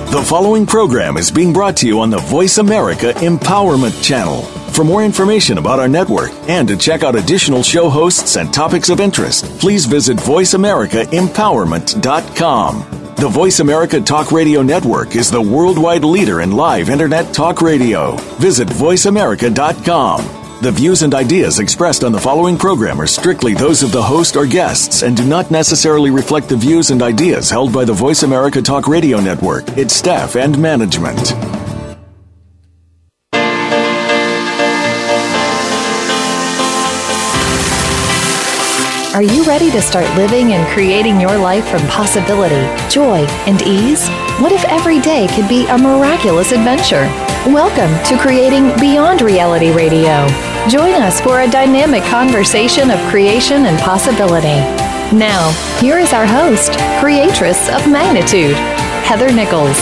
The following program is being brought to you on the Voice America Empowerment Channel. For more information about our network and to check out additional show hosts and topics of interest, please visit voiceamericaempowerment.com. The Voice America Talk Radio Network is the worldwide leader in live Internet talk radio. Visit voiceamerica.com. The views and ideas expressed on the following program are strictly those of the host or guests and do not necessarily reflect the views and ideas held by the Voice America Talk Radio Network, its staff, and management. Are you ready to start living and creating your life from possibility, joy, and ease? What if every day could be a miraculous adventure? Welcome to Creating Beyond Reality Radio. Join us for a dynamic conversation of creation and possibility. Now, here is our host, creatress of magnitude, Heather Nichols.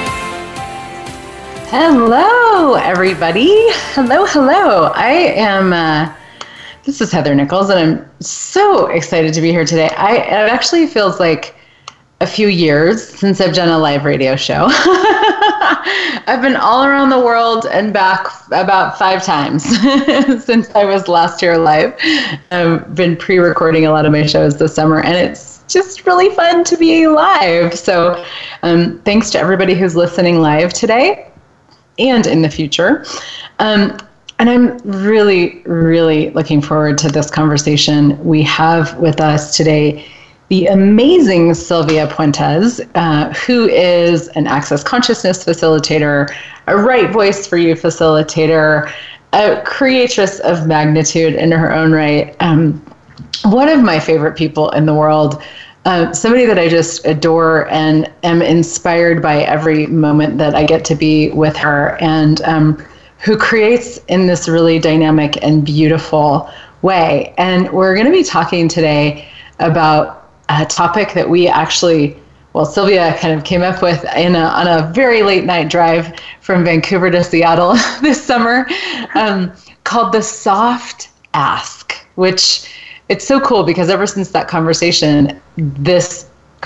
Hello, everybody. Hello. This is Heather Nichols, and I'm so excited to be here today. It actually feels like a few years since I've done a live radio show. I've been all around the world and back about 5 times since I was last here live. I've been pre-recording a lot of my shows this summer, and it's just really fun to be live. So thanks to everybody who's listening live today and in the future. And I'm really, really looking forward to this conversation we have with us today. The amazing Sylvia Puentes, who is an Access Consciousness facilitator, a Right Voice for You facilitator, a creatress of magnitude in her own right, one of my favorite people in the world, somebody that I just adore and am inspired by every moment that I get to be with her, and who creates in this really dynamic and beautiful way. And we're going to be talking today about a topic that we actually, Sylvia kind of came up with on a very late night drive from Vancouver to Seattle this summer, called the soft ask, which it's so cool because ever since that conversation, this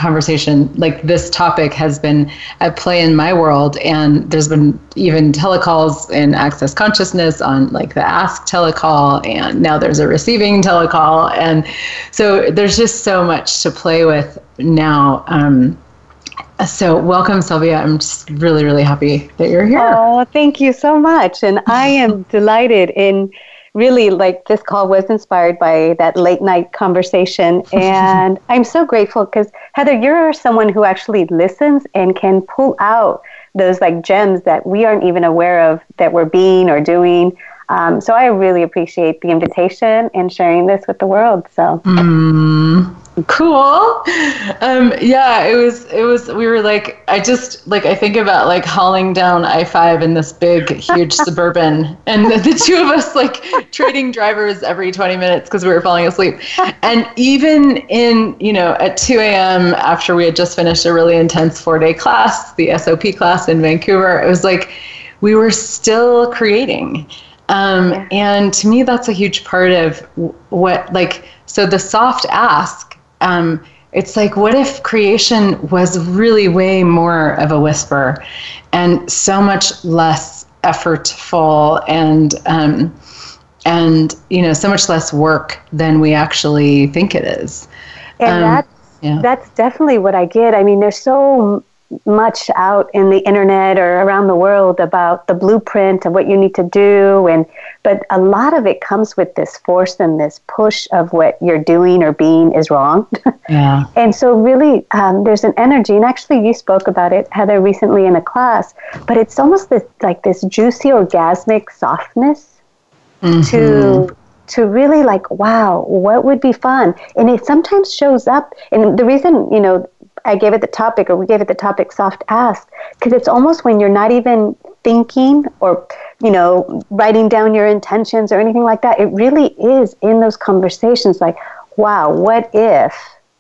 topic has been at play in my world, and there's been even telecalls in Access Consciousness on like the Ask telecall, and now there's a receiving telecall, and so there's just so much to play with now. So welcome, Sylvia. I'm just really, really happy that you're here. Oh, thank you so much, and I am delighted in. Really, like, this call was inspired by that late night conversation, and I'm so grateful because, Heather, you're someone who actually listens and can pull out those like gems that we aren't even aware of that we're being or doing. So I really appreciate the invitation and sharing this with the world. So cool. Yeah, it was, we were like, I think about like hauling down I-5 in this big, huge Suburban, and the two of us like trading drivers every 20 minutes because we were falling asleep. And even in, at 2 a.m. after we had just finished a really intense 4-day class, the SOP class in Vancouver, it was like, we were still creating. And to me, that's a huge part of so the soft ask, it's like, what if creation was really way more of a whisper and so much less effortful and so much less work than we actually think it is. And that's definitely what I get. I mean, there's so much out in the internet or around the world about the blueprint of what you need to do, but a lot of it comes with this force and this push of what you're doing or being is wrong. Yeah. And so really there's an energy, and actually you spoke about it, Heather, recently in a class, but it's almost this juicy orgasmic softness to really like, wow, what would be fun? And it sometimes shows up, and the reason, I gave it the topic, or we gave it the topic soft ask, because it's almost when you're not even thinking or, writing down your intentions or anything like that. It really is in those conversations like, wow, what if,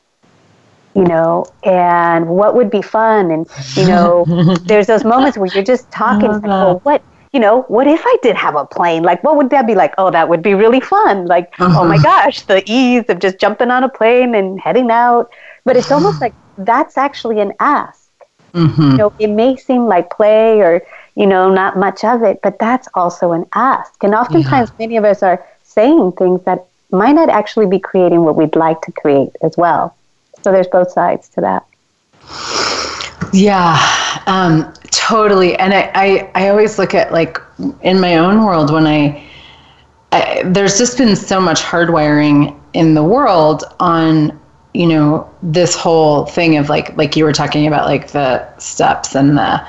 and what would be fun? And, there's those moments where you're just talking, like, well, what if I did have a plane? Like, what would that be like? Oh, that would be really fun. Like, oh my gosh, the ease of just jumping on a plane and heading out. But it's almost like that's actually an ask. Mm-hmm. You know, it may seem like play or, you know, not much of it, but that's also an ask. And oftentimes many of us are saying things that might not actually be creating what we'd like to create as well. So there's both sides to that. Yeah, totally. And I always look at, like, in my own world, when I there's just been so much hardwiring in the world on, you know, this whole thing of like you were talking about, like the steps and the,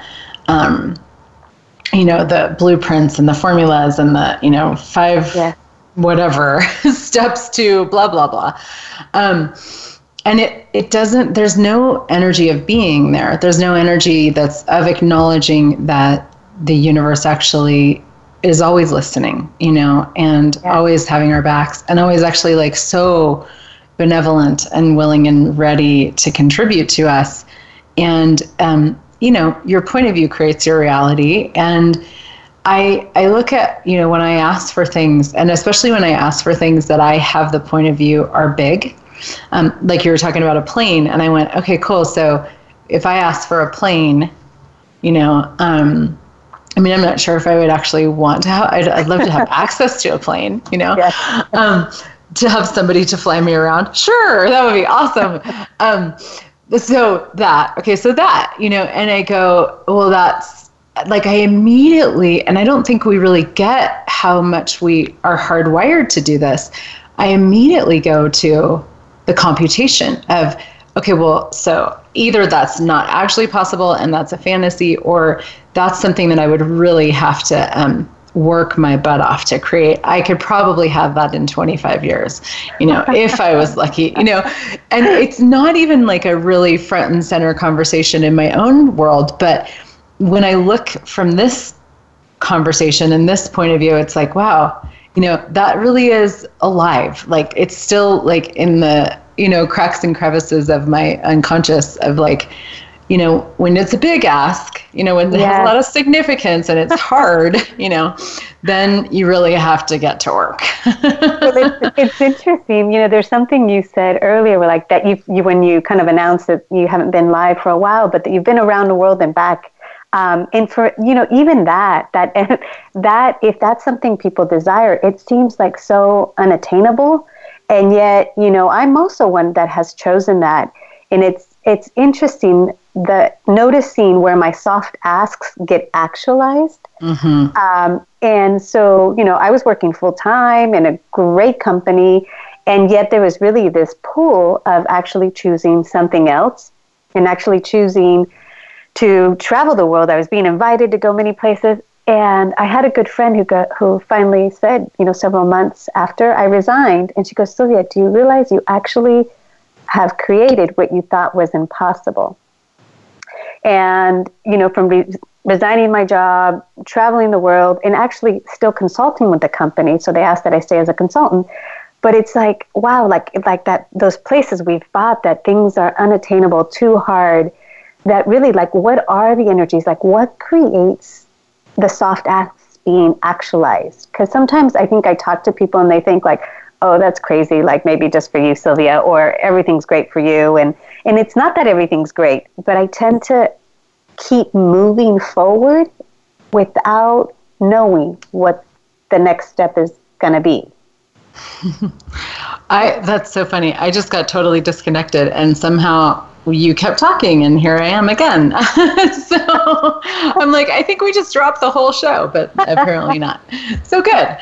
you know, the blueprints and the formulas and the, you know, 5 whatever steps to blah, blah, blah. And it doesn't, there's no energy of being there. There's no energy that's of acknowledging that the universe actually is always listening, you know, and always having our backs, and always actually, like, so benevolent and willing and ready to contribute to us. And, you know, your point of view creates your reality. And I look at, you know, when I ask for things, and especially when I ask for things that I have the point of view are big, like you were talking about a plane, and I went, okay, cool. So if I ask for a plane, you know, I mean, I'm not sure if I would actually want to have, I'd love to have access to a plane, you know, to have somebody to fly me around. Sure, that would be awesome. So that, you know, and I go, well, that's, like, I immediately, and I don't think we really get how much we are hardwired to do this. I immediately go to the computation of, okay, well, so either that's not actually possible and that's a fantasy, or that's something that I would really have to work my butt off to create. I could probably have that in 25 years, you know, if I was lucky, you know. And it's not even like a really front and center conversation in my own world, but when I look from this conversation and this point of view, it's like, wow, you know, that really is alive. Like, it's still, like, in the, you know, cracks and crevices of my unconscious of, like, you know, when it's a big ask, you know, when it has a lot of significance and it's hard, you know, then you really have to get to work. Well, it's interesting. You know, there's something you said earlier, like that you when you kind of announced that you haven't been live for a while, but that you've been around the world and back. And for, you know, even that if that's something people desire, it seems like so unattainable. And yet, you know, I'm also one that has chosen that. And it's interesting, noticing where my soft asks get actualized. Mm-hmm. And so, you know, I was working full time in a great company, and yet there was really this pull of actually choosing something else and actually choosing to travel the world. I was being invited to go many places. And I had a good friend who finally said, you know, several months after I resigned, and she goes, Sylvia, do you realize you actually have created what you thought was impossible? And, you know, from resigning my job, traveling the world, and actually still consulting with the company. So they asked that I stay as a consultant. But it's like, wow, like that, those places we've thought that things are unattainable, too hard, that really, like, what are the energies? Like, what creates the soft acts being actualized? Because sometimes I think I talk to people and they think, like, oh, that's crazy, like, maybe just for you, Sylvia, or everything's great for you. And it's not that everything's great, but I tend to keep moving forward without knowing what the next step is going to be. That's so funny. I just got totally disconnected, and somehow you kept talking, and here I am again. So I'm like, I think we just dropped the whole show, but apparently not. So good.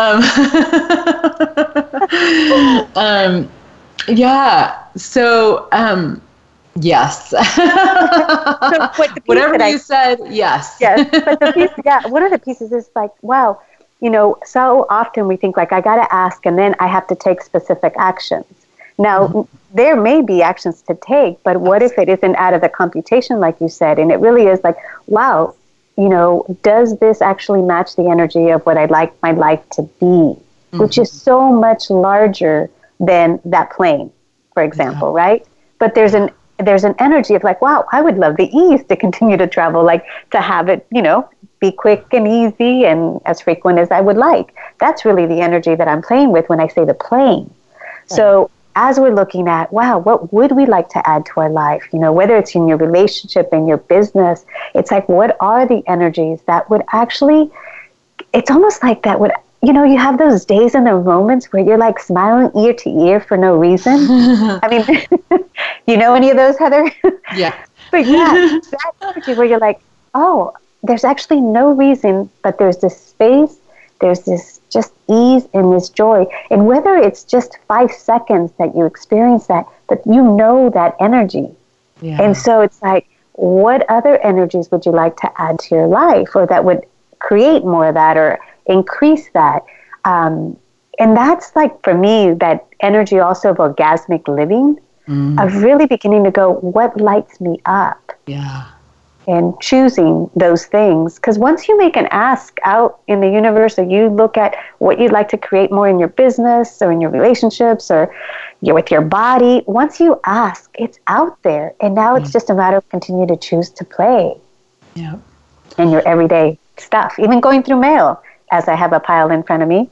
Yeah. So, yes. So whatever you said, yes. Yes. But the piece, one of the pieces is like, wow, you know, so often we think, like, I got to ask and then I have to take specific actions. Now, there may be actions to take, but what if it isn't out of the computation, like you said? And it really is like, wow, you know, does this actually match the energy of what I'd like my life to be, which is so much larger than that plane, for example, right? But there's an energy of like, wow, I would love the ease to continue to travel, like to have it, you know, be quick and easy and as frequent as I would like. That's really the energy that I'm playing with when I say the plane. Right. So as we're looking at, wow, what would we like to add to our life? You know, whether it's in your relationship, in your business, it's like, what are the energies that would actually, it's almost like that would, you know, you have those days and the moments where you're like smiling ear to ear for no reason. I mean, you know any of those, Heather? Yeah. But yeah, that energy where you're like, oh, there's actually no reason, but there's this space, there's this just ease and this joy. And whether it's just 5 seconds that you experience that, but you know that energy. Yeah. And so it's like, what other energies would you like to add to your life, or that would create more of that or increase that? And that's like, for me, that energy also of orgasmic living, of really beginning to go, what lights me up? Yeah. And choosing those things. Because once you make an ask out in the universe, or you look at what you'd like to create more in your business or in your relationships or with your body, once you ask, it's out there. And now it's just a matter of continue to choose to play in your everyday stuff, even going through mail, as I have a pile in front of me.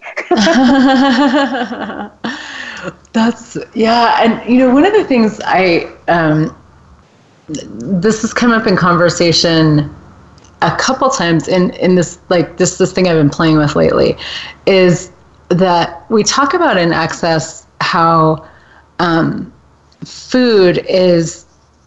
That's, and you know, one of the things this has come up in conversation a couple times in this, like this thing I've been playing with lately, is that we talk about in Access how food is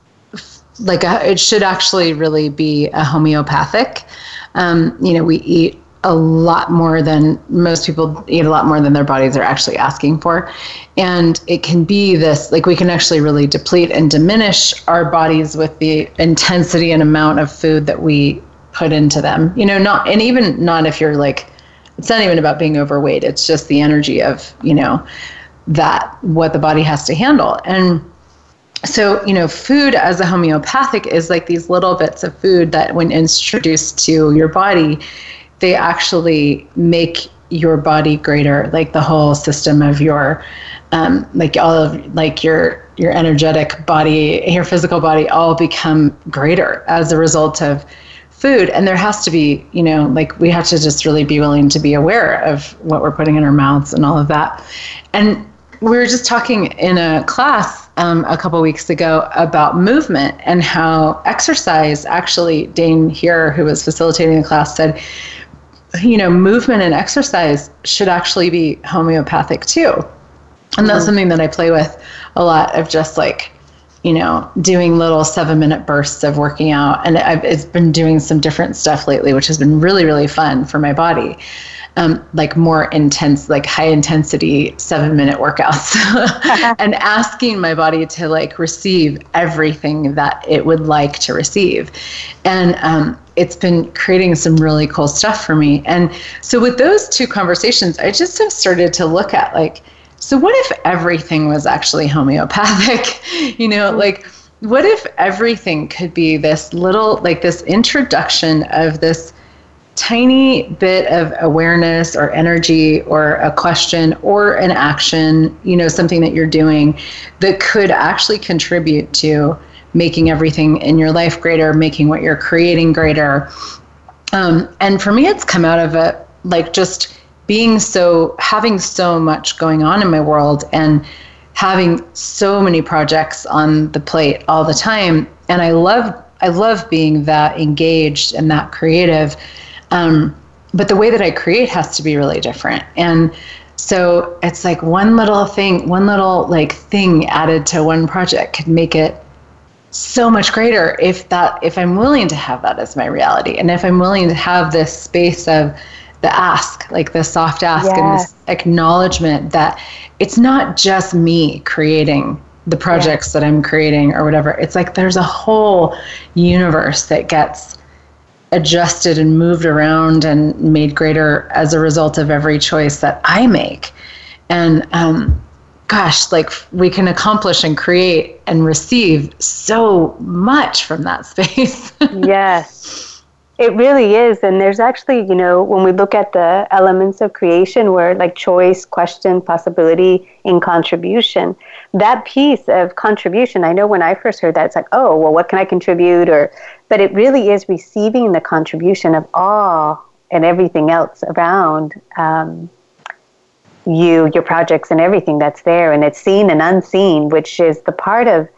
like it should actually really be a homeopathic. You know, we eat a lot more than most people eat, a lot more than their bodies are actually asking for. And it can be this, like we can actually really deplete and diminish our bodies with the intensity and amount of food that we put into them. You know, not if you're like, it's not even about being overweight. It's just the energy of, you know, that what the body has to handle. And so, you know, food as a homeopathic is like these little bits of food that when introduced to your body, they actually make your body greater, like the whole system of your, like all of like your energetic body, your physical body, all become greater as a result of food. And there has to be, you know, like we have to just really be willing to be aware of what we're putting in our mouths and all of that. And we were just talking in a class a couple weeks ago about movement and how exercise, actually Dane here, who was facilitating the class, said, you know, movement and exercise should actually be homeopathic too. And that's something that I play with a lot, of just like, you know, doing little 7-minute bursts of working out. And it's been doing some different stuff lately, which has been really, really fun for my body. Like more intense, like high intensity 7-minute workouts and asking my body to like receive everything that it would like to receive. And it's been creating some really cool stuff for me. And so with those two conversations, I just have started to look at like, so what if everything was actually homeopathic? You know, like what if everything could be this little, like this introduction of this tiny bit of awareness or energy or a question or an action, you know, something that you're doing that could actually contribute to making everything in your life greater, making what you're creating greater. And for me, it's come out of it, like just having so much going on in my world and having so many projects on the plate all the time. And I love being that engaged and that creative. But the way that I create has to be really different. And so it's like one little thing added to one project could make it so much greater if I'm willing to have that as my reality. And if I'm willing to have this space of the ask, like the soft ask and this acknowledgement that it's not just me creating the projects that I'm creating or whatever. It's like there's a whole universe that gets adjusted and moved around and made greater as a result of every choice that I make. And like we can accomplish and create and receive so much from that space. Yes, it really is. And there's actually, you know, when we look at the elements of creation where like choice, question, possibility, and contribution, that piece of contribution, I know when I first heard that, it's like, oh, well, what can I contribute? But it really is receiving the contribution of all and everything else around. your projects and everything that's there, and it's seen and unseen, which is the part of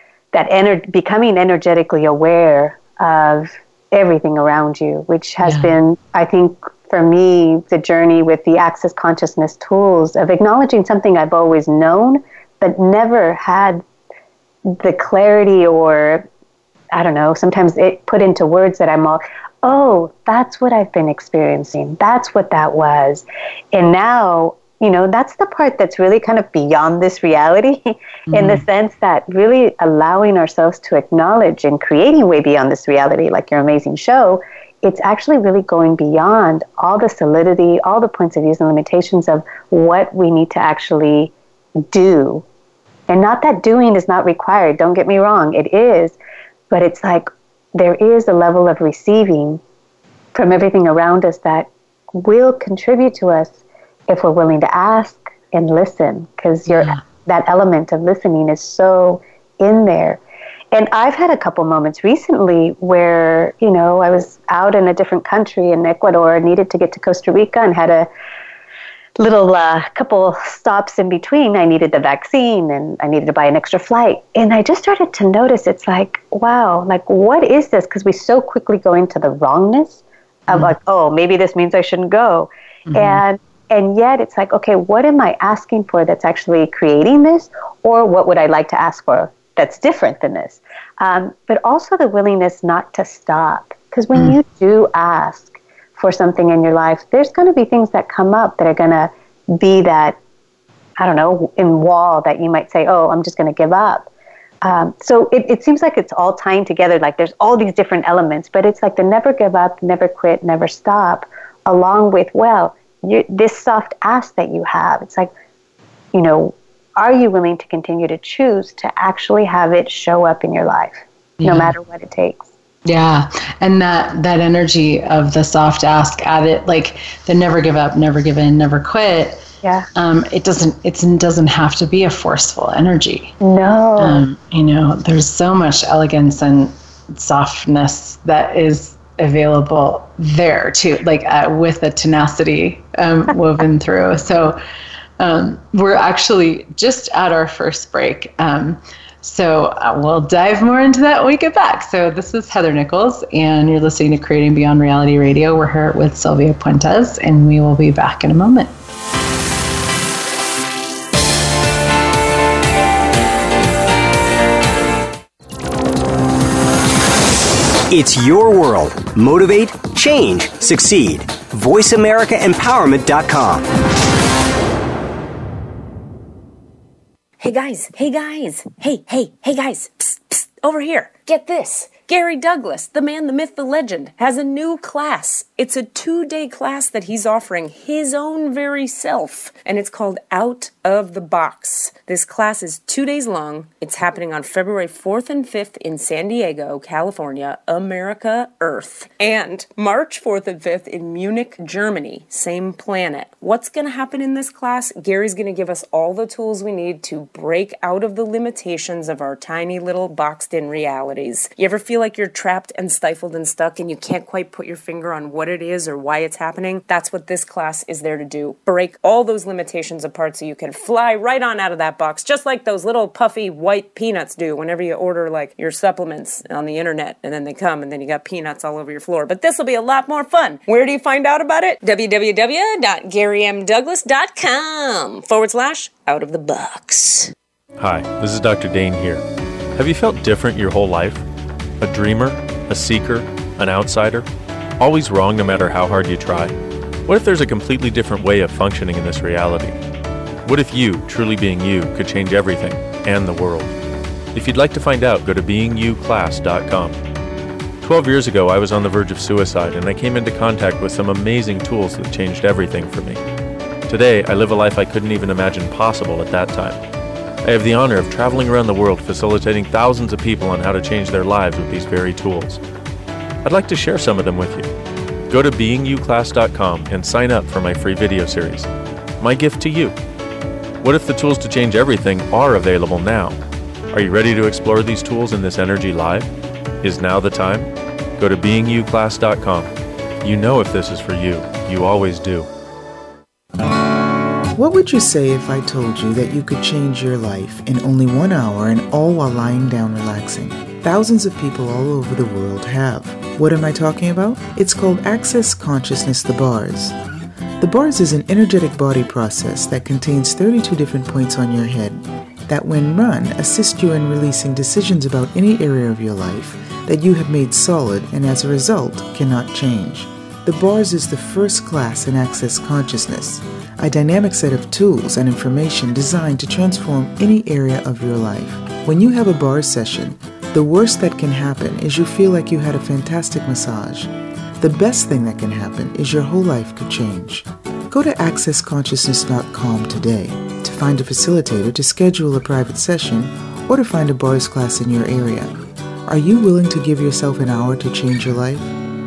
that becoming energetically aware of everything around you, which has been, I think, for me, the journey with the Access Consciousness tools of acknowledging something I've always known, but never had the clarity, or I don't know, sometimes it put into words that I'm all, oh, that's what I've been experiencing. That's what that was. And now, that's the part that's really kind of beyond this reality in the sense that really allowing ourselves to acknowledge and creating way beyond this reality, like your amazing show, it's actually really going beyond all the solidity, all the points of views and limitations of what we need to actually do. And not that doing is not required. Don't get me wrong. It is. But it's like there is a level of receiving from everything around us that will contribute to us if we're willing to ask and listen, because that element of listening is so in there. And I've had a couple moments recently where, I was out in a different country in Ecuador, needed to get to Costa Rica, and had a little couple stops in between. I needed the vaccine and I needed to buy an extra flight. And I just started to notice, it's like, wow, like what is this? Because we so quickly go into the wrongness of like, oh, maybe this means I shouldn't go. And yet it's like, okay, what am I asking for that's actually creating this? Or what would I like to ask for that's different than this? But also the willingness not to stop. Because when you do ask for something in your life, there's going to be things that come up that are going to be that, I don't know, in wall that you might say, oh, I'm just going to give up. So it seems like it's all tying together, like there's all these different elements, but it's like the never give up, never quit, never stop, along with, this soft ask that you have. It's like, are you willing to continue to choose to actually have it show up in your life, no matter what it takes? Yeah. And that energy of the soft ask at it, like the never give up, never give in, never quit. Yeah. It doesn't have to be a forceful energy. No. There's so much elegance and softness that is available there too, like with the tenacity woven through. So we're actually just at our first break. So we'll dive more into that when we get back. So this is Heather Nichols, and you're listening to Creating Beyond Reality Radio. We're here with Sylvia Puentes, and we will be back in a moment. It's your world. Motivate, change, succeed. VoiceAmericaEmpowerment.com. Hey guys. Hey guys. Hey guys. Psst, psst, over here. Get this. Gary Douglas, the man, the myth, the legend, has a new class. It's a 2-day class that he's offering his own very self, and it's called Out of the Box. This class is 2 days long. It's happening on February 4th and 5th in San Diego, California, America, Earth, and March 4th and 5th in Munich, Germany, same planet. What's going to happen in this class? Gary's going to give us all the tools we need to break out of the limitations of our tiny little boxed-in realities. You ever feel like you're trapped and stifled and stuck and you can't quite put your finger on what it is or why it's happening? That's what this class is there to do. Break all those limitations apart so you can fly right on out of that box, just like those little puffy white peanuts do whenever you order like your supplements on the internet, and then they come and then you got peanuts all over your floor. But this will be a lot more fun. Where do you find out about it? www.garymdouglas.com/out of the box. Hi, this is Dr. Dane here. Have you felt different your whole life? A dreamer, a seeker, an outsider? Always wrong no matter how hard you try? What if there's a completely different way of functioning in this reality? What if you, truly being you, could change everything and the world? If you'd like to find out, go to beingyouclass.com. 12 years ago, I was on the verge of suicide, and I came into contact with some amazing tools that changed everything for me. Today, I live a life I couldn't even imagine possible at that time. I have the honor of traveling around the world facilitating thousands of people on how to change their lives with these very tools. I'd like to share some of them with you. Go to beingyouclass.com and sign up for my free video series. My gift to you. What if the tools to change everything are available now? Are you ready to explore these tools in this energy live? Is now the time? Go to beingyouclass.com. You know if this is for you. You always do. What would you say if I told you that you could change your life in only 1 hour and all while lying down relaxing? Thousands of people all over the world have. What am I talking about? It's called Access Consciousness, the bars. The bars is an energetic body process that contains 32 different points on your head that, when run, assist you in releasing decisions about any area of your life that you have made solid and as a result cannot change. The bars is the first class in Access Consciousness, a dynamic set of tools and information designed to transform any area of your life. When you have a bar session, the worst that can happen is you feel like you had a fantastic massage. The best thing that can happen is your whole life could change. Go to accessconsciousness.com today to find a facilitator to schedule a private session or to find a bars class in your area. Are you willing to give yourself an hour to change your life?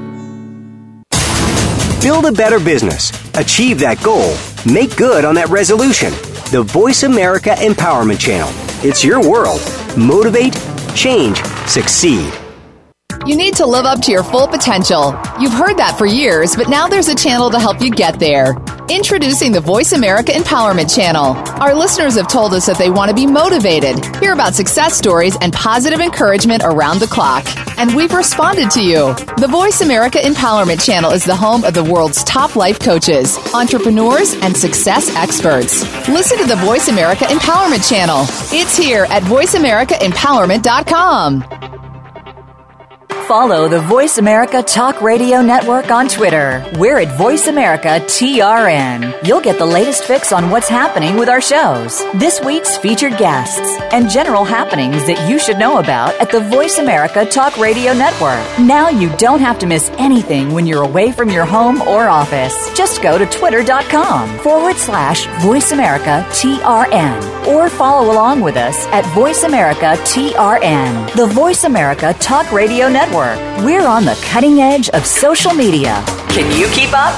Build a better business. Achieve that goal. Make good on that resolution. The Voice America Empowerment Channel. It's your world. Motivate, change, succeed. You need to live up to your full potential. You've heard that for years, but now there's a channel to help you get there. Introducing the Voice America Empowerment Channel. Our listeners have told us that they want to be motivated, hear about success stories, and positive encouragement around the clock. And we've responded to you. The Voice America Empowerment Channel is the home of the world's top life coaches, entrepreneurs, and success experts. Listen to the Voice America Empowerment Channel. It's here at voiceamericaempowerment.com. Follow the Voice America Talk Radio Network on Twitter. We're at Voice America TRN. You'll get the latest fix on what's happening with our shows, this week's featured guests, and general happenings that you should know about at the Voice America Talk Radio Network. Now you don't have to miss anything when you're away from your home or office. Just go to twitter.com/Voice America TRN or follow along with us at Voice America TRN. The Voice America Talk Radio Network. We're on the cutting edge of social media. Can you keep up?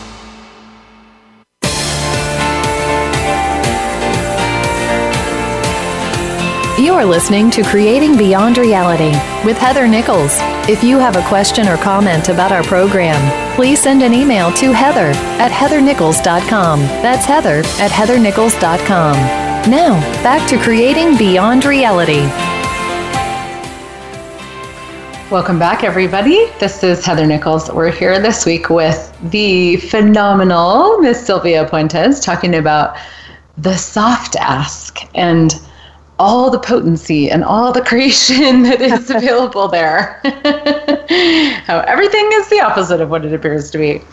You are listening to Creating Beyond Reality with Heather Nichols. If you have a question or comment about our program, please send an email to heather@heathernichols.com. That's heather@heathernichols.com. Now, back to Creating Beyond Reality. Welcome back, everybody. This is Heather Nichols. We're here this week with the phenomenal Miss Sylvia Puentes talking about the soft ask and all the potency and all the creation that is available there. How everything is the opposite of what it appears to be.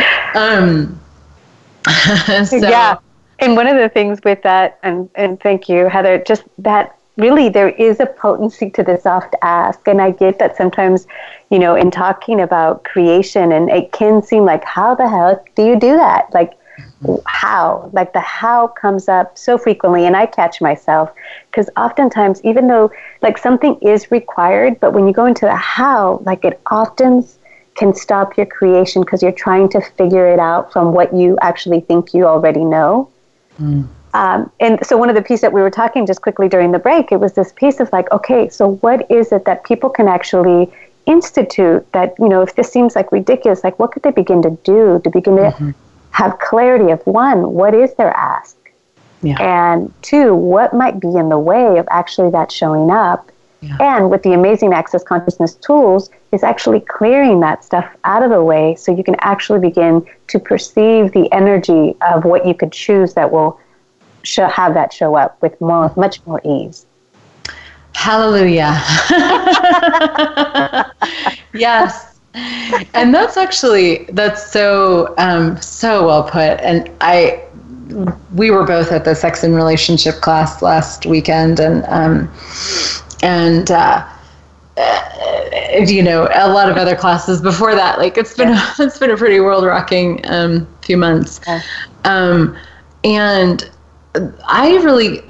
Yeah. And one of the things with that, and thank you, Heather, just that really there is a potency to the soft ask. And I get that sometimes, you know, in talking about creation, and it can seem like, how the hell do you do that? Like, how? Like the how comes up so frequently, and I catch myself because oftentimes, even though like something is required, but when you go into the how, like it often can stop your creation because you're trying to figure it out from what you actually think you already know. And so one of the pieces that we were talking just quickly during the break, it was this piece of like, okay, so what is it that people can actually institute that, you know, if this seems like ridiculous, like what could they begin to do to begin to have clarity of, one, what is their ask? Yeah. And two, what might be in the way of actually that showing up? Yeah. And with the amazing Access Consciousness tools is actually clearing that stuff out of the way so you can actually begin to perceive the energy of what you could choose that will have that show up with much more ease. Hallelujah. Yes. And that's so well put. And we were both at the sex and relationship class last weekend, and you know, a lot of other classes before that. Like it's been a pretty world rocking few months. And I really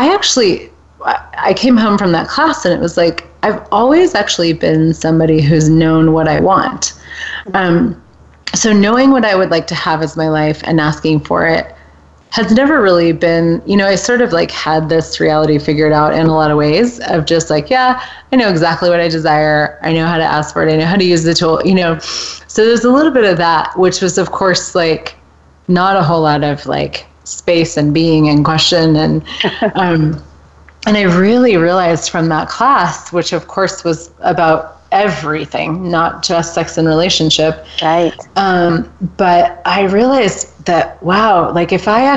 I came home from that class and it was like, I've always actually been somebody who's known what I want. So knowing what I would like to have as my life and asking for it has never really been, you know, I sort of like had this reality figured out in a lot of ways of just like, yeah, I know exactly what I desire. I know how to ask for it. I know how to use the tool, you know. So there's a little bit of that, which was of course like not a whole lot of like space and being and question. And and I really realized from that class, which of course was about everything, not just sex and relationship. Right. But I realized that, wow, like if I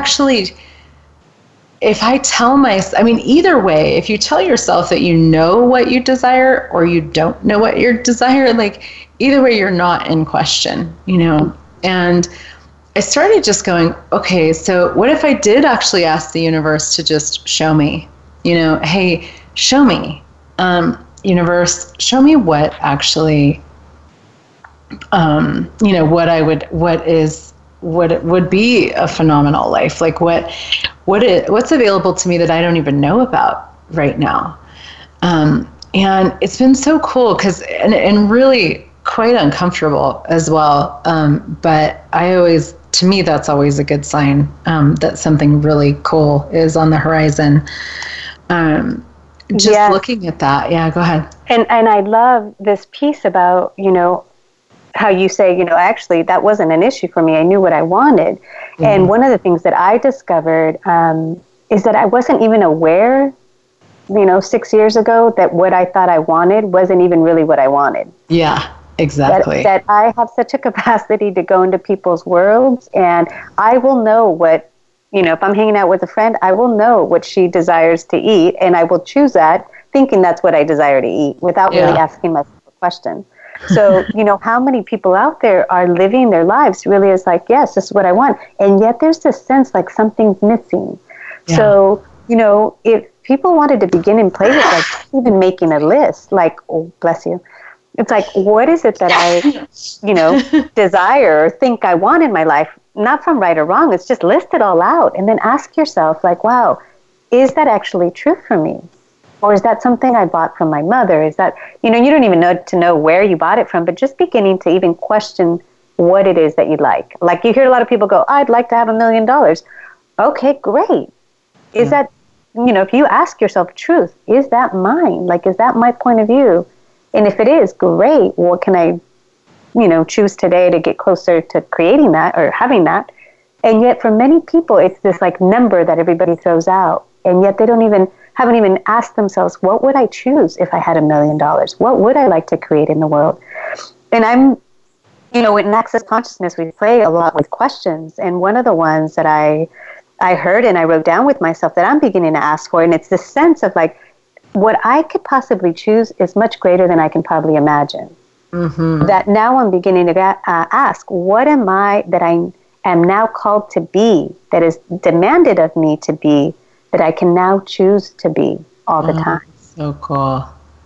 tell myself, I mean, either way, if you tell yourself that you know what you desire or you don't know what you desire, like either way, you're not in question, you know? And I started just going, okay, so what if I did actually ask the universe to just show me, you know, hey, show me, universe, show me what actually, you know, what it would be a phenomenal life. Like what's available to me that I don't even know about right now. And it's been so cool and really quite uncomfortable as well. But to me, that's always a good sign, that something really cool is on the horizon. Looking at that. Yeah, go ahead. And I love this piece about, you know, how you say, you know, actually that wasn't an issue for me. I knew what I wanted. Mm-hmm. And one of the things that I discovered is that I wasn't even aware, you know, 6 years ago that what I thought I wanted wasn't even really what I wanted. Yeah, exactly. That I have such a capacity to go into people's worlds, and I will know what, you know, if I'm hanging out with a friend, I will know what she desires to eat, and I will choose that thinking that's what I desire to eat without really asking myself a question. So, you know, how many people out there are living their lives really as like, yes, this is what I want. And yet there's this sense like something's missing. Yeah. So, you know, if people wanted to begin and play with like even making a list, like, oh, bless you. It's like, what is it that I, you know, desire or think I want in my life? Not from right or wrong. It's just list it all out and then ask yourself like, wow, is that actually true for me? Or is that something I bought from my mother? Is that, you know, you don't even know where you bought it from, but just beginning to even question what it is that you'd like. Like you hear a lot of people go, I'd like to have $1 million. Okay, great. Is that, you know, if you ask yourself truth, is that mine? Like, is that my point of view? And if it is, great. What can I, you know, choose today to get closer to creating that or having that? And yet for many people, it's this like number that everybody throws out. And yet they haven't even asked themselves, what would I choose if I had $1 million? What would I like to create in the world? And I'm, you know, in Access Consciousness, we play a lot with questions. And one of the ones that I heard and I wrote down with myself that I'm beginning to ask for, and it's this sense of like, what I could possibly choose is much greater than I can probably imagine. Mm-hmm. That now I'm beginning to ask, what am I that I am now called to be, that is demanded of me to be, that I can now choose to be all the time. So cool.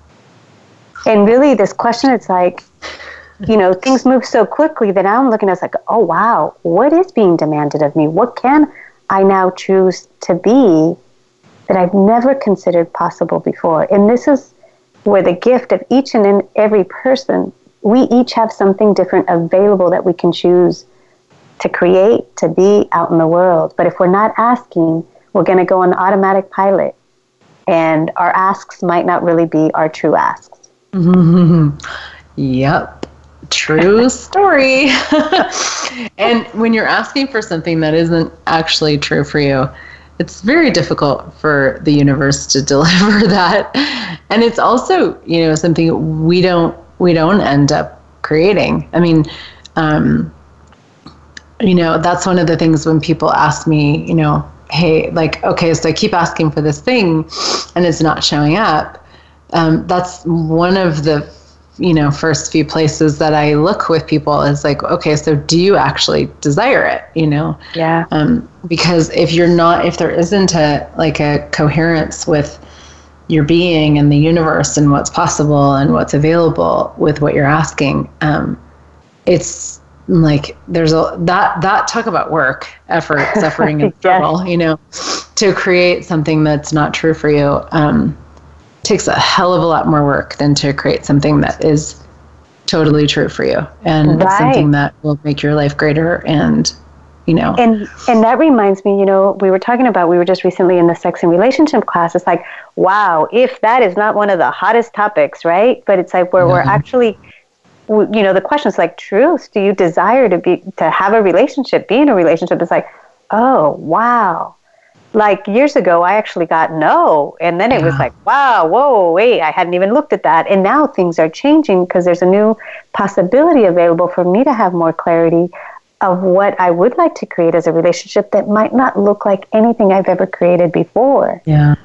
And really this question, it's like, you know, things move so quickly that now I'm looking at it like, oh, wow, what is being demanded of me? What can I now choose to be that I've never considered possible before? And this is where the gift of each and every person, we each have something different available that we can choose to create, to be out in the world. But if we're not asking, we're going to go on automatic pilot, and our asks might not really be our true asks. Mm-hmm. Yep. True story. And when you're asking for something that isn't actually true for you, it's very difficult for the universe to deliver that. And it's also, you know, something we don't end up creating. I mean, you know, that's one of the things when people ask me, you know, hey, like, okay, so I keep asking for this thing and it's not showing up. That's one of the, you know, first few places that I look with people is like, okay, so do you actually desire it? You know? Yeah. Because if there isn't a coherence with your being and the universe and what's possible and what's available with what you're asking, it's like there's that talk about work, effort, suffering, and struggle, you know, to create something that's not true for you takes a hell of a lot more work than to create something that is totally true for you and something that will make your life greater. And, you know, and that reminds me, you know, we were just recently in the sex and relationship class. It's like, wow, if that is not one of the hottest topics, right? But it's like where we're actually, you know, the question is like, truth, do you desire to have a relationship, be in a relationship? It's like, oh, wow. Like years ago, I actually got no. And then it was like, wow, whoa, wait, I hadn't even looked at that. And now things are changing because there's a new possibility available for me to have more clarity of what I would like to create as a relationship that might not look like anything I've ever created before. Yeah.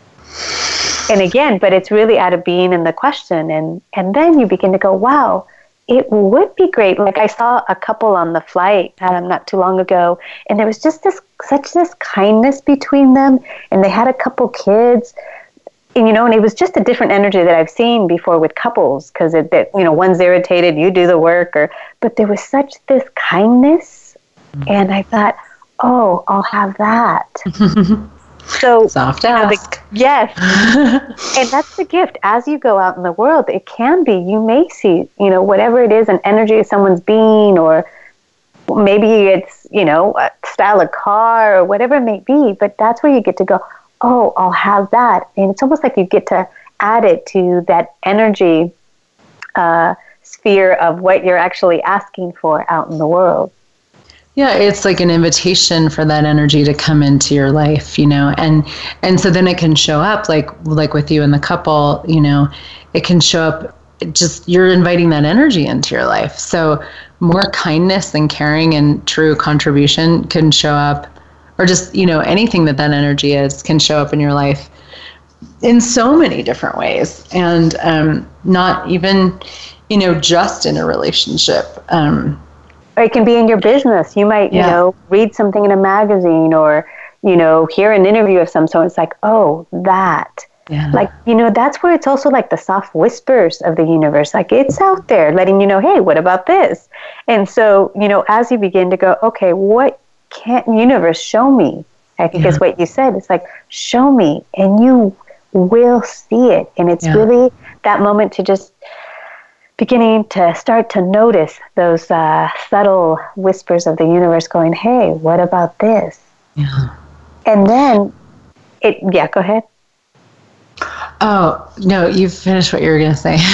And again, but it's really out of being in the question. And then you begin to go, wow, it would be great. Like I saw a couple on the flight not too long ago, and there was just such this kindness between them, and they had a couple kids, and and it was just a different energy that I've seen before with couples, because one's irritated, you do the work, but there was such this kindness, and I thought, oh, I'll have that. So soft ask. Yes. And that's the gift. As you go out in the world, it can be, you may see, whatever it is, an energy of someone's being, or maybe it's, a style of car or whatever it may be, but that's where you get to go, oh, I'll have that. And it's almost like you get to add it to that energy sphere of what you're actually asking for out in the world. Yeah, it's like an invitation for that energy to come into your life, and so then it can show up like with you and the couple, it can show up just you're inviting that energy into your life. So more kindness and caring and true contribution can show up, or just, anything that energy is can show up in your life in so many different ways, and not even, just in a relationship. Or it can be in your business. You might, read something in a magazine, or, hear an interview of some sort. It's like, oh, that. Yeah. Like, that's where it's also like the soft whispers of the universe. Like it's out there letting you know, hey, what about this? And so, as you begin to go, okay, what can't universe show me? I think is what you said. It's like, show me, and you will see it. And it's really that moment to just beginning to start to notice those subtle whispers of the universe going, hey, what about this? Yeah. And then go ahead. Oh, no, you finished what you were going to say.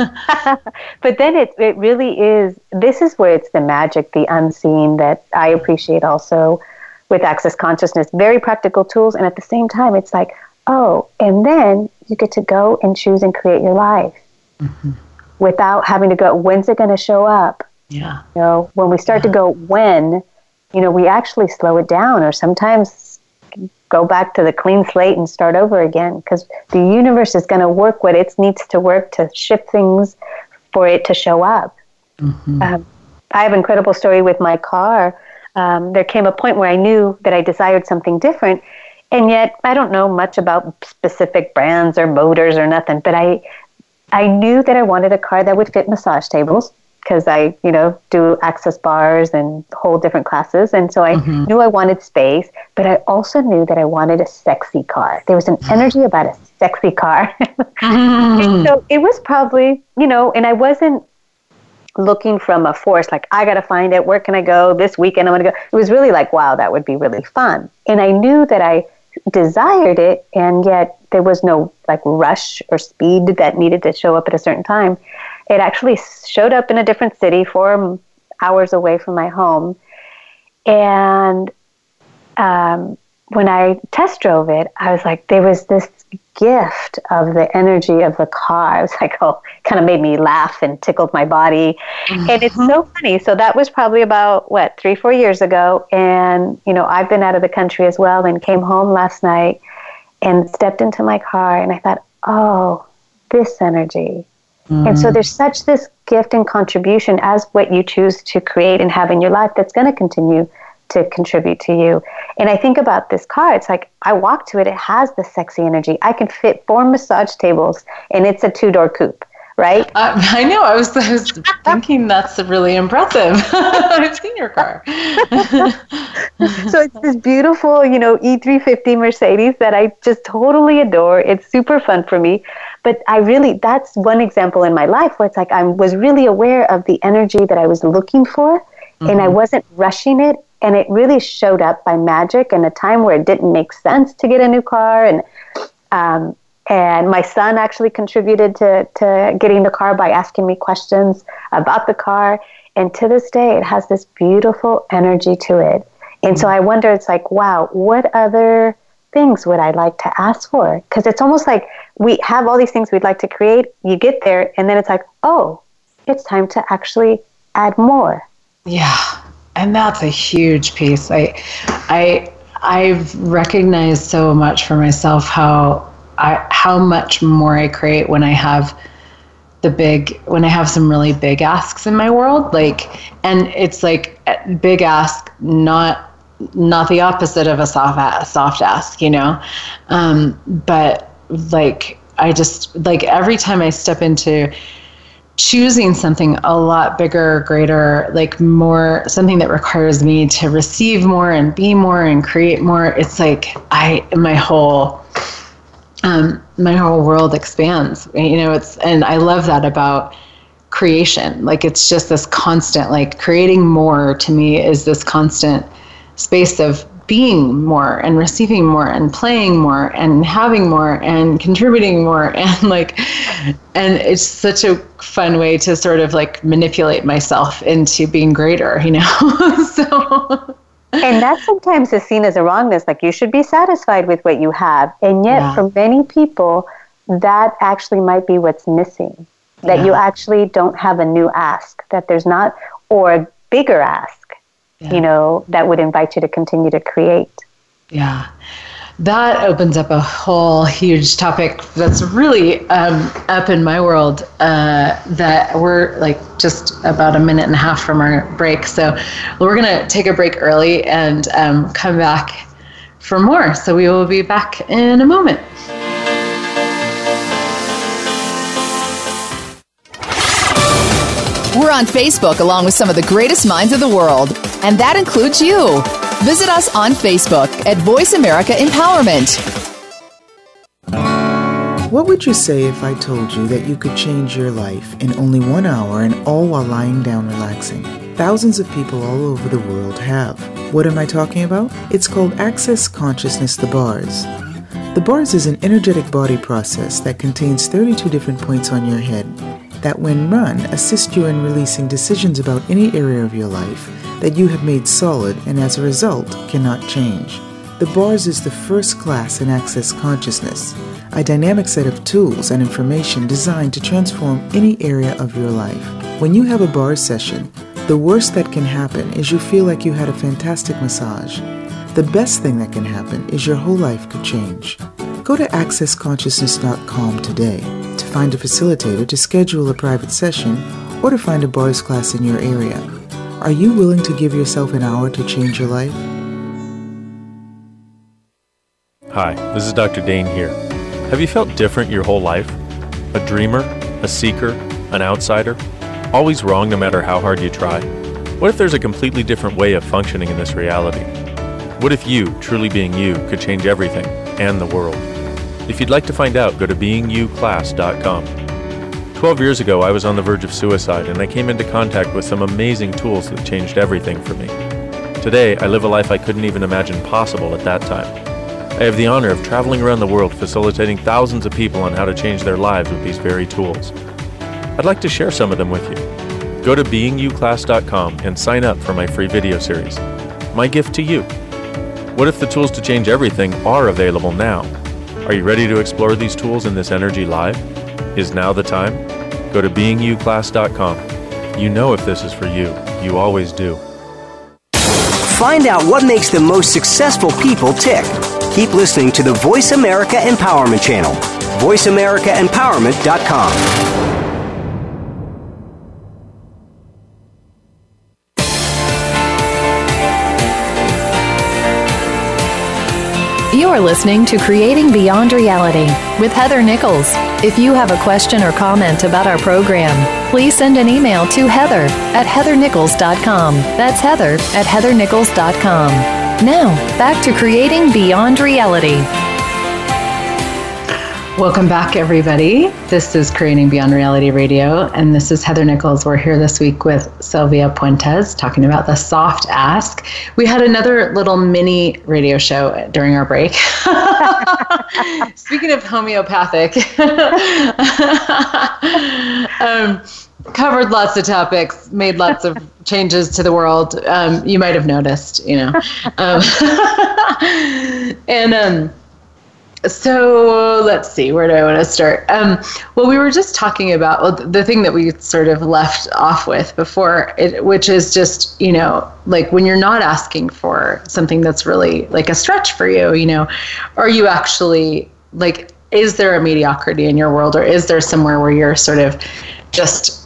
But then it really is, this is where it's the magic, the unseen, that I appreciate also with Access Consciousness. Very practical tools, and at the same time, it's like, oh, and then you get to go and choose and create your life. Mm-hmm. Without having to go, when's it going to show up? Yeah. When we start to go, when, we actually slow it down, or sometimes go back to the clean slate and start over again, because the universe is going to work what it needs to work to shift things for it to show up. Mm-hmm. I have an incredible story with my car. There came a point where I knew that I desired something different, and yet I don't know much about specific brands or motors or nothing, but I knew that I wanted a car that would fit massage tables, because I, do access bars and whole different classes. And so I knew I wanted space, but I also knew that I wanted a sexy car. There was an energy about a sexy car. And so it was probably, and I wasn't looking from a force, like, I got to find it. Where can I go? This weekend I'm going to go. It was really like, wow, that would be really fun. And I knew that I desired it, and yet there was no like rush or speed that needed to show up at a certain time. It actually showed up in a different city 4 hours away from my home. And when I test drove it, I was like, there was this gift of the energy of the car. I was like, oh, it kind of made me laugh and tickled my body. Mm-hmm. And it's so funny. So that was probably about, 3-4 years ago. And, I've been out of the country as well, and came home last night and stepped into my car, and I thought, oh, this energy. Mm-hmm. And so there's such this gift and contribution as what you choose to create and have in your life that's going to continue to contribute to you. And I think about this car, it's like, I walk to it, it has the sexy energy. I can fit 4 massage tables, and it's a 2-door coupe, right? I know, I was thinking that's really impressive. I've seen your car. So it's this beautiful, E350 Mercedes that I just totally adore. It's super fun for me. But that's one example in my life where it's like I was really aware of the energy that I was looking for, and I wasn't rushing it. And it really showed up by magic in a time where it didn't make sense to get a new car. And my son actually contributed to getting the car by asking me questions about the car. And to this day, it has this beautiful energy to it. And so I wonder, it's like, wow, what other things would I like to ask for? Because it's almost like we have all these things we'd like to create. You get there, and then it's like, oh, it's time to actually add more. Yeah, and that's a huge piece. I've recognized so much for myself how much more I create when I have some really big asks in my world, and it's like big ask, not the opposite of a soft ask, but I just every time I step into choosing something a lot bigger, greater, more, something that requires me to receive more and be more and create more, it's like my whole world expands, and I love that about creation. It's just this constant, creating more to me is this constant space of being more and receiving more and playing more and having more and contributing more, and it's such a fun way to sort of manipulate myself into being greater, so. And that sometimes is seen as a wrongness, you should be satisfied with what you have. And yet for many people, that actually might be what's missing, that you actually don't have a new ask, that there's not, or a bigger ask, that would invite you to continue to create. Yeah. That opens up a whole huge topic that's really up in my world, that we're just about a minute and a half from our break. So we're going to take a break early and come back for more. So we will be back in a moment. We're on Facebook along with some of the greatest minds of the world, and that includes you. Visit us on Facebook at Voice America Empowerment. What would you say if I told you that you could change your life in only 1 hour and all while lying down relaxing? Thousands of people all over the world have. What am I talking about? It's called Access Consciousness, the bars. The bars is an energetic body process that contains 32 different points on your head that, when run, assist you in releasing decisions about any area of your life that you have made solid and as a result cannot change. The bars is the first class in Access Consciousness, a dynamic set of tools and information designed to transform any area of your life. When you have a bars session, the worst that can happen is you feel like you had a fantastic massage. The best thing that can happen is your whole life could change. Go to accessconsciousness.com today to find a facilitator to schedule a private session or to find a bars class in your area. Are you willing to give yourself an hour to change your life? Hi, this is Dr. Dane here. Have you felt different your whole life? A dreamer, a seeker, an outsider? Always wrong no matter how hard you try? What if there's a completely different way of functioning in this reality? What if you, truly being you, could change everything and the world? If you'd like to find out, go to beingyouclass.com. 12 years ago, I was on the verge of suicide, and I came into contact with some amazing tools that changed everything for me. Today, I live a life I couldn't even imagine possible at that time. I have the honor of traveling around the world facilitating thousands of people on how to change their lives with these very tools. I'd like to share some of them with you. Go to beingyouclass.com and sign up for my free video series. My gift to you. What if the tools to change everything are available now? Are you ready to explore these tools in this energy live? Is now the time? Go to beingyouclass.com. You know if this is for you. You always do. Find out what makes the most successful people tick. Keep listening to the Voice America Empowerment Channel. VoiceAmericaEmpowerment.com. You're listening to Creating Beyond Reality with Heather Nichols. If you have a question or comment about our program, please send an email to heather@heathernichols.com. That's heather@heathernichols.com. Now, back to Creating Beyond Reality. Welcome back, everybody. This is Creating Beyond Reality Radio, and this is Heather Nichols. We're here this week with Sylvia Puentes talking about the soft ask. We had another little mini radio show during our break. Speaking of homeopathic, covered lots of topics, made lots of changes to the world. You might have noticed, So let's see, where do I want to start? Well, we were just talking about the thing that we sort of left off with before, which is just, like when you're not asking for something that's really like a stretch for you, are you actually like, is there a mediocrity in your world, or is there somewhere where you're sort of just,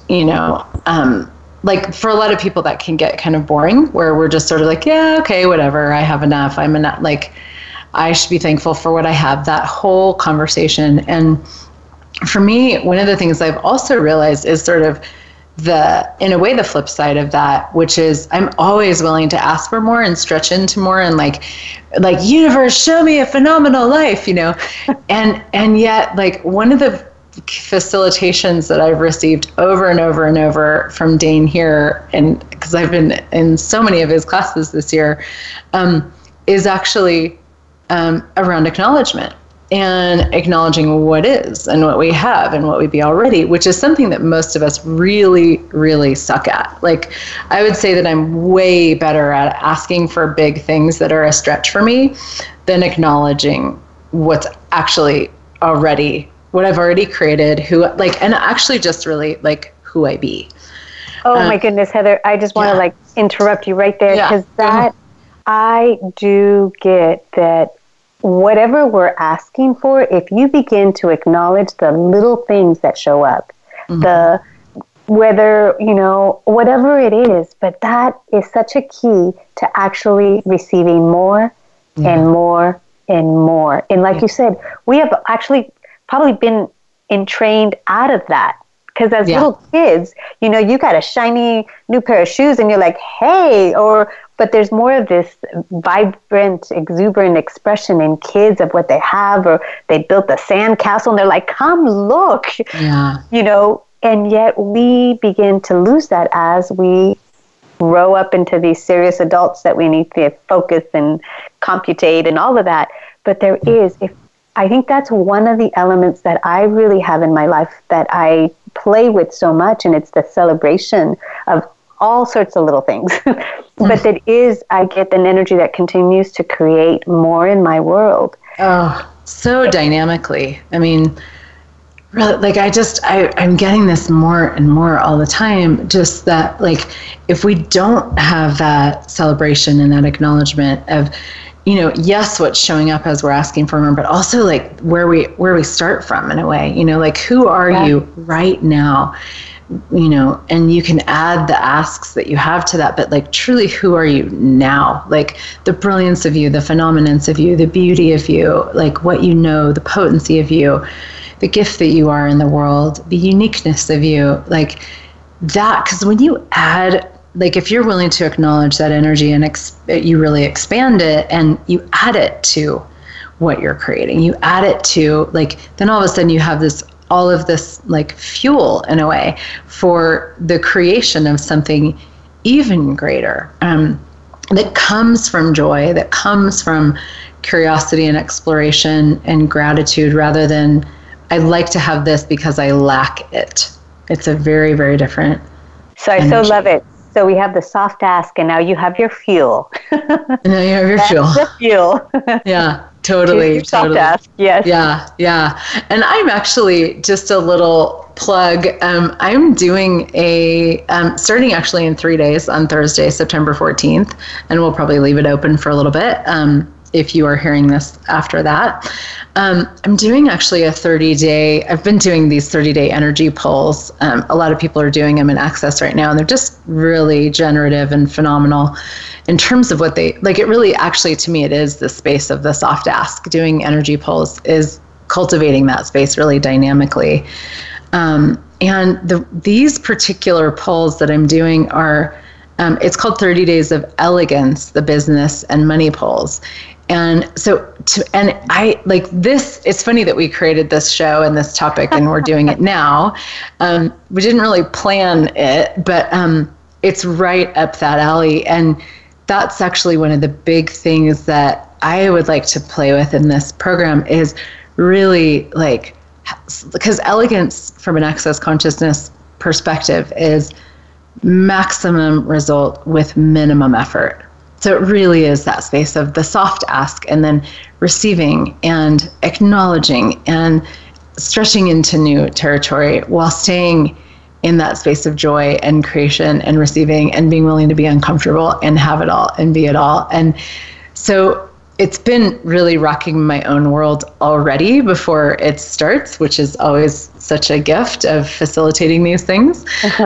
like for a lot of people that can get kind of boring, where we're just sort of like, yeah, okay, whatever, I have enough. I'm enough. Like, I should be thankful for what I have, that whole conversation. And for me, one of the things I've also realized is sort of in a way, the flip side of that, which is I'm always willing to ask for more and stretch into more and like universe, show me a phenomenal life, and yet like one of the facilitations that I've received over and over and over from Dane here, and because I've been in so many of his classes this year, is actually around acknowledgement and acknowledging what is and what we have and what we be already, which is something that most of us really, really suck at. Like, I would say that I'm way better at asking for big things that are a stretch for me than acknowledging what's actually already, what I've already created, and actually just really like who I be. Oh my goodness, Heather, I just want to interrupt you right there, because I do get that whatever we're asking for, if you begin to acknowledge the little things that show up, whether, whatever it is, but that is such a key to actually receiving more and more and more. And like you said, we have actually probably been entrained out of that. Because as little kids, you got a shiny new pair of shoes and you're like, hey, but there's more of this vibrant, exuberant expression in kids of what they have, or they built a sand castle and they're like, come look, and yet we begin to lose that as we grow up into these serious adults that we need to focus and computate and all of that. But there is, I think that's one of the elements that I really have in my life that I play with so much, and it's the celebration of all sorts of little things. But I get an energy that continues to create more in my world. Oh, so dynamically. I mean, really, like I'm getting this more and more all the time, just that like, if we don't have that celebration and that acknowledgement of, yes, what's showing up as we're asking for more, but also like where we start from in a way, like who are you right now, and you can add the asks that you have to that, but like truly who are you now? Like the brilliance of you, the phenomenance of you, the beauty of you, like what the potency of you, the gift that you are in the world, the uniqueness of you, like that. Because when you add, like if you're willing to acknowledge that energy and you really expand it and you add it to what you're creating, you add it to like, then all of a sudden you have all of this like fuel in a way for the creation of something even greater, that comes from joy, that comes from curiosity and exploration and gratitude, rather than I'd like to have this because I lack it. It's a very, very different energy. So love it. So we have the soft ask, and now you have your fuel. And now you have your fuel. The fuel. Yeah, totally. Soft ask, yes. Yeah. And I'm actually, just a little plug, I'm doing starting actually in 3 days on Thursday, September 14th, and we'll probably leave it open for a little bit if you are hearing this after that. I'm doing actually a 30-day, I've been doing these 30-day energy polls. A lot of people are doing them in Access right now, and they're just really generative and phenomenal in terms of what they, like it really actually, to me, it is the space of the soft ask. Doing energy polls is cultivating that space really dynamically. And these particular polls that I'm doing are, it's called 30 Days of Elegance, the business and money polls. And so, I like this, it's funny that we created this show and this topic and we're doing it now. We didn't really plan it, but it's right up that alley. And that's actually one of the big things that I would like to play with in this program is really like, because elegance from an Access consciousness perspective is maximum result with minimum effort. So it really is that space of the soft ask and then receiving and acknowledging and stretching into new territory while staying in that space of joy and creation and receiving and being willing to be uncomfortable and have it all and be it all. And so it's been really rocking my own world already before it starts, which is always such a gift of facilitating these things.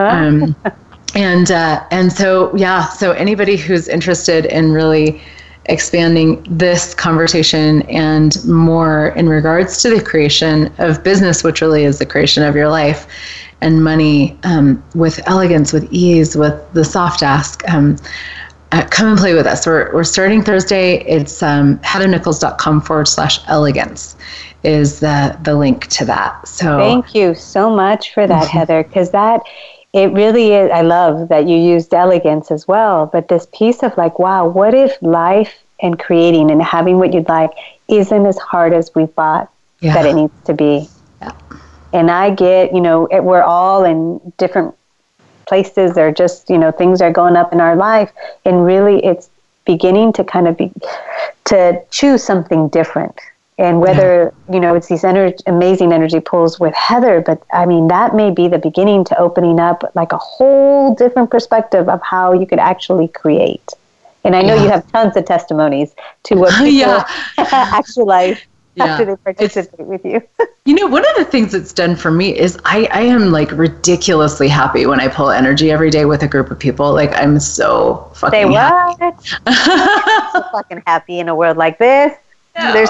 And so anybody who's interested in really expanding this conversation and more in regards to the creation of business, which really is the creation of your life, and money with elegance, with ease, with the soft ask, come and play with us. We're starting Thursday. It's heathernichols.com/elegance is the link to that. So thank you so much for that, Heather, because it really is. I love that you used elegance as well, but this piece of like, wow, what if life and creating and having what you'd like isn't as hard as we thought that it needs to be? Yeah. And I get, we're all in different places, or just, things are going up in our life, and really it's beginning to kind of to choose something different. And whether, it's these amazing energy pulls with Heather, but I mean, that may be the beginning to opening up like a whole different perspective of how you could actually create. And I know you have tons of testimonies to what people actualize after they participate with you. One of the things it's done for me is I am like ridiculously happy when I pull energy every day with a group of people. Like, I'm so fucking happy. I'm so fucking happy in a world like this. Yeah. There's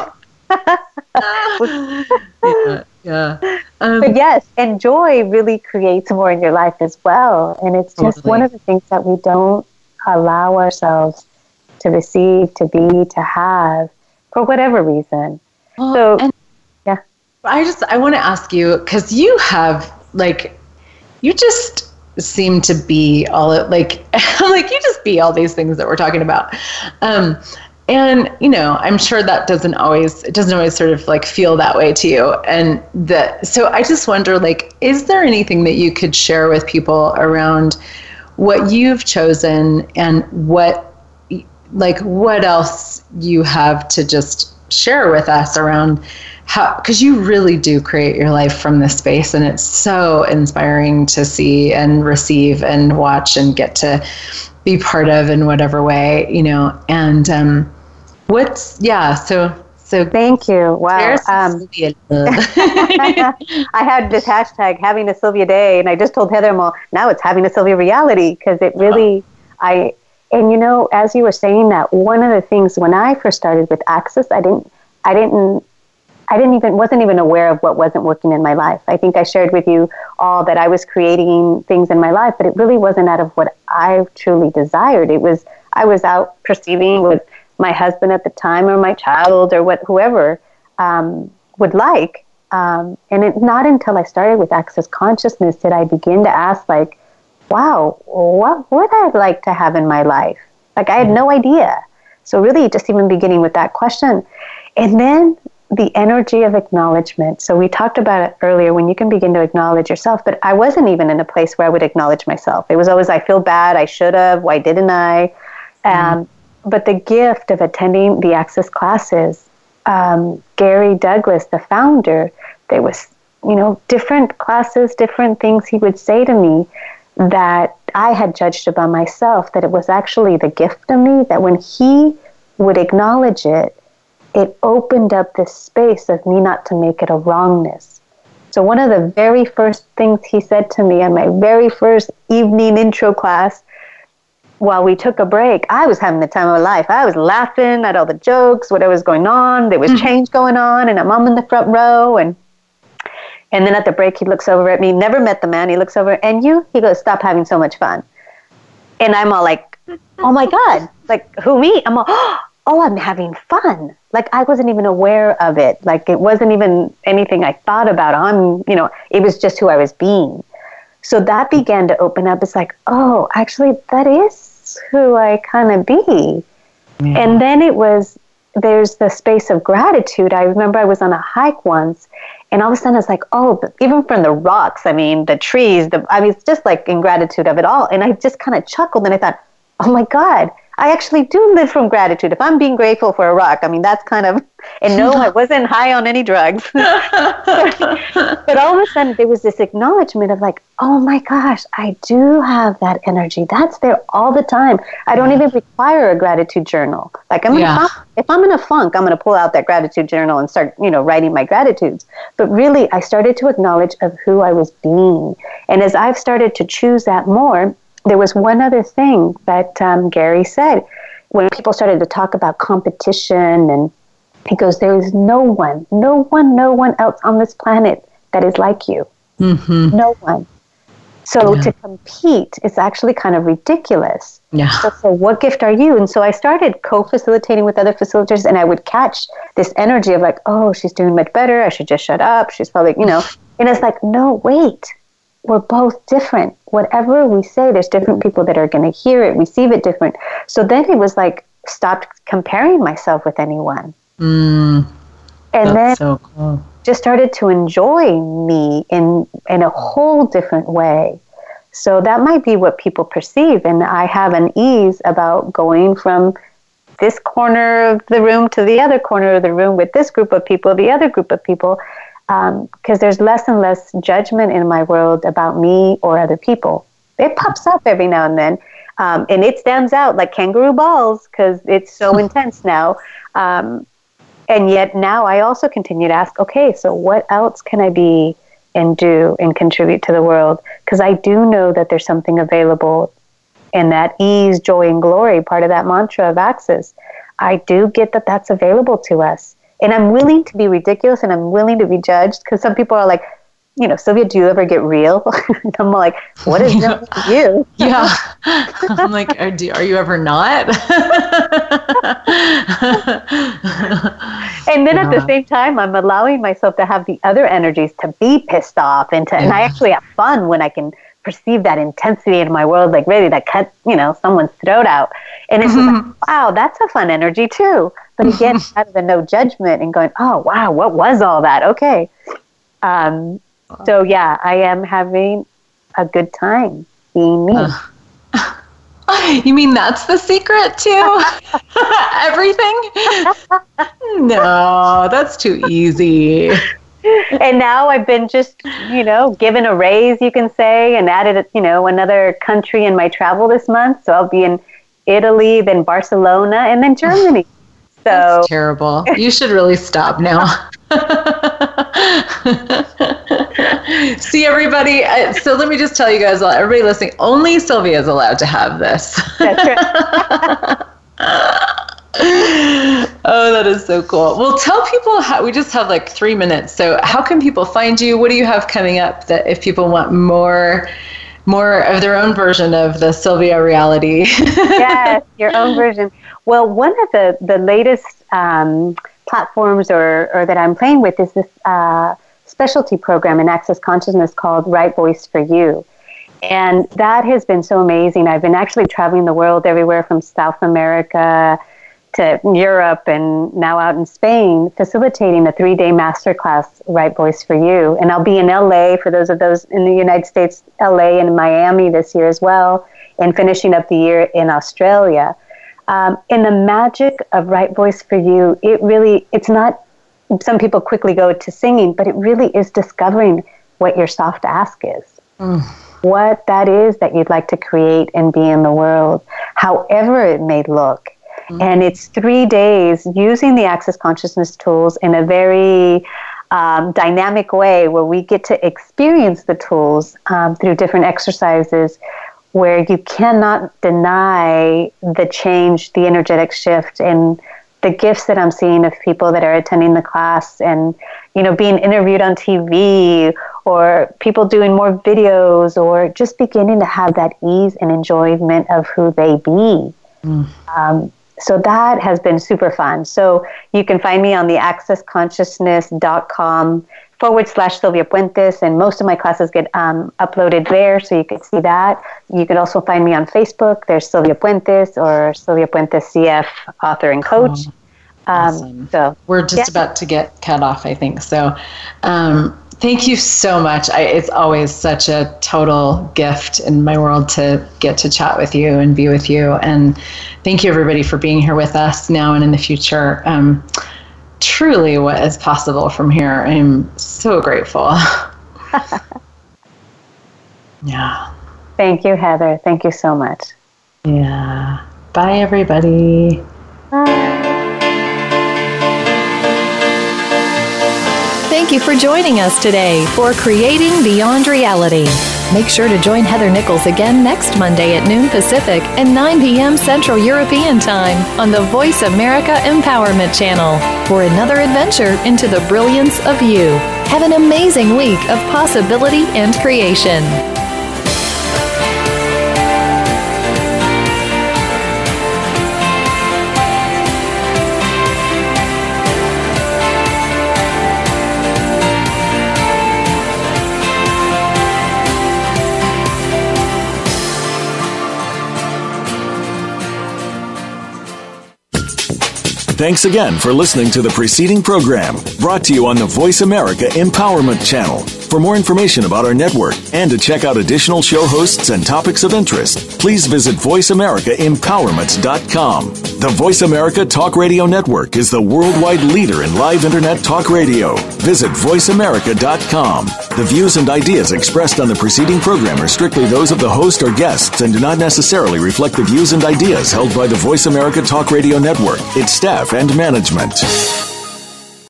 but yes, and joy really creates more in your life as well. And it's just one of the things that we don't allow ourselves to receive, to be, to have, for whatever reason. I want to ask you, because you have you just seem to be all you just be all these things that we're talking about. And, I'm sure that doesn't always sort of feel that way to you. And so I just wonder, is there anything that you could share with people around what you've chosen and what else you have to just share with us around how, because you really do create your life from this space, and it's so inspiring to see and receive and watch and get to be part of in whatever way, and, so thank you. Wow. I had this hashtag having a Sylvia day, and I just told Heather, well, now it's having a Sylvia reality, because it really, as you were saying that, one of the things when I first started with Access, wasn't even aware of what wasn't working in my life. I think I shared with you all that I was creating things in my life, but it really wasn't out of what I truly desired. I was out perceiving what my husband at the time, or my child, or whoever would like. And it's not until I started with Access Consciousness did I begin to ask, wow, what would I like to have in my life? I had no idea. So really just even beginning with that question. And then the energy of acknowledgement. So we talked about it earlier, when you can begin to acknowledge yourself, but I wasn't even in a place where I would acknowledge myself. It was always, I feel bad, I should have, why didn't I? But the gift of attending the Access classes, Gary Douglas, the founder, there was, different classes, different things he would say to me that I had judged about myself, that it was actually the gift of me, that when he would acknowledge it, it opened up this space of me not to make it a wrongness. So one of the very first things he said to me on my very first evening intro class, while we took a break, I was having the time of my life. I was laughing at all the jokes, whatever was going on. There was change going on, and I'm in the front row. And then at the break, he looks over at me. Never met the man. He looks over, and he goes, stop having so much fun. And I'm all like, oh my God, who, me? I'm all, oh, I'm having fun. I wasn't even aware of it. It wasn't even anything I thought about. It was just who I was being. So that began to open up. It's oh, actually, that is who I kind of be. Yeah. And then there's the space of gratitude. I remember I was on a hike once, And all of a sudden, I was like, oh, even from the rocks, I mean, the trees, it's just like in gratitude of it all. And I just kind of chuckled and I thought, oh my God, I actually do live from gratitude. If I'm being grateful for a rock, I mean, that's kind of, and no, I wasn't high on any drugs. But all of a sudden, there was this acknowledgement of like, oh my gosh, I do have that energy. That's there all the time. I don't even require a gratitude journal. Like, if I'm in a funk, I'm going to pull out that gratitude journal and start, writing my gratitudes. But really, I started to acknowledge of who I was being. And as I've started to choose that more, there was one other thing that Gary said when people started to talk about competition, and he goes, there is no one else on this planet that is like you. Mm-hmm. No one. So to compete is actually kind of ridiculous. Yeah. So what gift are you? And so I started co-facilitating with other facilitators, and I would catch this energy of like, oh, she's doing much better. I should just shut up. She's probably, and it's like, no, wait. We're both different. Whatever we say, there's different people that are going to hear it, receive it different. So then it was like, stopped comparing myself with anyone. And then so cool. Just started to enjoy me in a whole different way. So that might be what people perceive. And I have an ease about going from this corner of the room to the other corner of the room with this group of people, the other group of people, because there's less and less judgment in my world about me or other people. It pops up every now and then, and it stands out like kangaroo balls because it's so intense now. And yet now I also continue to ask, okay, so what else can I be and do and contribute to the world? Because I do know that there's something available in that ease, joy, and glory, part of that mantra of Access. I do get that that's available to us. And I'm willing to be ridiculous and I'm willing to be judged because some people are like, Sylvia, do you ever get real? And I'm like, what is wrong with you? Yeah. I'm like, are you ever not? And then at the same time, I'm allowing myself to have the other energies to be pissed off and I actually have fun when I can perceive that intensity in my world, like ready to cut, someone's throat out. And it's just like, wow, that's a fun energy too. But again, out of the no judgment and going, oh, wow, what was all that? Okay. So yeah, I am having a good time being me. You mean that's the secret too? Everything? No, that's too easy. And now I've been just, given a raise, you can say, and added, another country in my travel this month. So I'll be in Italy, then Barcelona, and then Germany. So that's terrible. You should really stop now. See, everybody. So let me just tell you guys, everybody listening, only Sylvia is allowed to have this. That's right. Oh, that is so cool. Well, tell people we just have like 3 minutes. So how can people find you? What do you have coming up that if people want more of their own version of the Sylvia reality? Yes, your own version. Well, one of the latest platforms or that I'm playing with is this specialty program in Access Consciousness called Right Voice for You. And that has been so amazing. I've been actually traveling the world everywhere from South America to Europe and now out in Spain, facilitating a 3-day masterclass, Right Voice for You. And I'll be in LA, for those in the United States, LA and Miami this year as well, and finishing up the year in Australia. And the magic of Right Voice for You, it's not, some people quickly go to singing, but it really is discovering what your soft ask is. What that is that you'd like to create and be in the world, however it may look. And it's 3 days using the Access Consciousness tools in a very dynamic way where we get to experience the tools through different exercises where you cannot deny the change, the energetic shift, and the gifts that I'm seeing of people that are attending the class and, being interviewed on TV or people doing more videos or just beginning to have that ease and enjoyment of who they be. So that has been super fun. So you can find me on the accessconsciousness.com/Sylvia Puentes, and most of my classes get uploaded there, so you can see that. You can also find me on Facebook. There's Sylvia Puentes or Sylvia Puentes CF, author and coach. Awesome. So we're just about to get cut off, I think. So thank you so much. It's always such a total gift in my world to get to chat with you and be with you. And thank you, everybody, for being here with us now and in the future. Truly, what is possible from here, I'm so grateful. Yeah. Thank you, Heather. Thank you so much. Yeah. Bye, everybody. Bye. Thank you for joining us today for Creating Beyond Reality. Make sure to join Heather Nichols again next Monday at noon Pacific and 9 p.m. Central European Time on the Voice America Empowerment Channel for another adventure into the brilliance of you. Have an amazing week of possibility and creation. Thanks again for listening to the preceding program brought to you on the Voice America Empowerment Channel. For more information about our network and to check out additional show hosts and topics of interest, please visit voiceamericaempowerment.com. The Voice America Talk Radio Network is the worldwide leader in live Internet talk radio. Visit voiceamerica.com. The views and ideas expressed on the preceding program are strictly those of the host or guests and do not necessarily reflect the views and ideas held by the Voice America Talk Radio Network, its staff, and management.